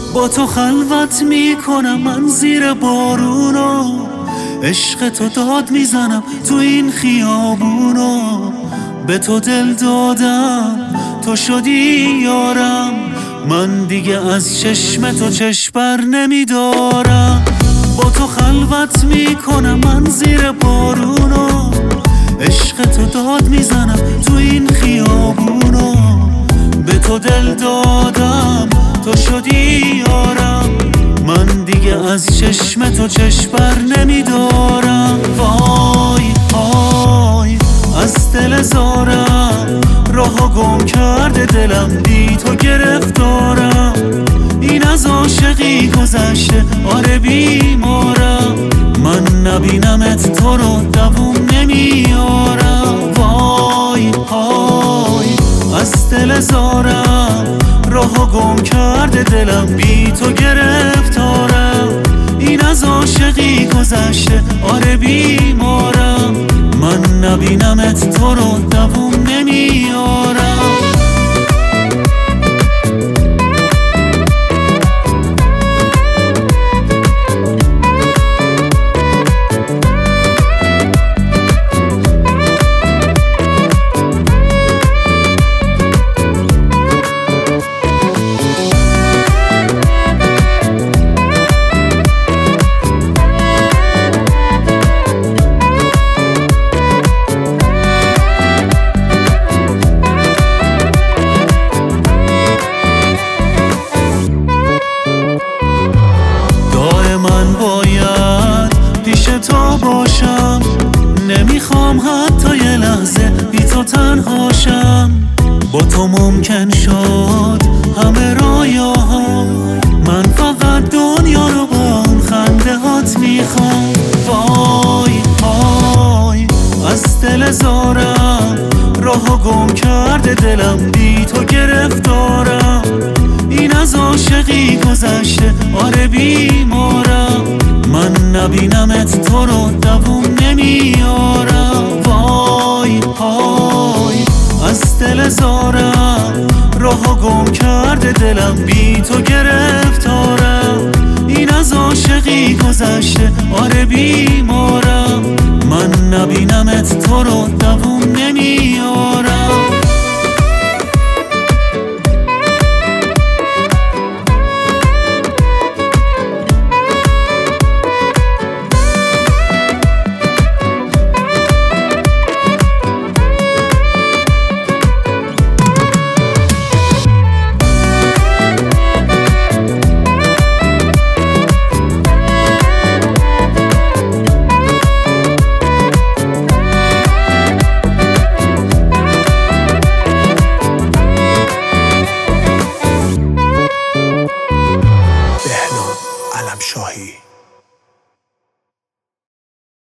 با تو خلوت میکنم من زیر بارونو، عشق تو داد میزنم تو این خیابونو. به تو دل دادم تو شدی یارم، من دیگه از چشم تو چشم بر نمیدارم. با تو خلوت میکنم من زیر بارونو، عشق تو داد میزنم تو این خیابونو. به تو دل دادم تو شدی یارم، من دیگه از چشم تو چشم بر نمیدارم. وای وای از دل زارم، راهو گم کرده دلم بی تو گرفتارم. این از عاشقی گذشته آره بیمارم، من نبینمت تو رو دووم نمیارم. وای وای از دل زارم، راهو گم کرده دلم بی تو گرفتارم. این از عاشقی گذشته آره بیمارم، من نبینمت تو رو دووم نمیارم. من باید پیش تو باشم، نمیخوام حتی یه لحظه بی تو تنهاشم. با تو ممکن شد همه رویاهام، من فقط دنیا رو با اون خنده هات میخوام. وای وای از دل زارم، راهو گم کرده دلم بی تو گرفتارم. این از عاشقی گذشته آره بیمارم، من نبینمت تو رو دووم نمیارم. وای وای از دل زارم، راهو گم کرده دلم بی تو گرفتارم. این از عاشقی گذشته آره بیمارم، من نبینمت تو رو دووم نمیارم.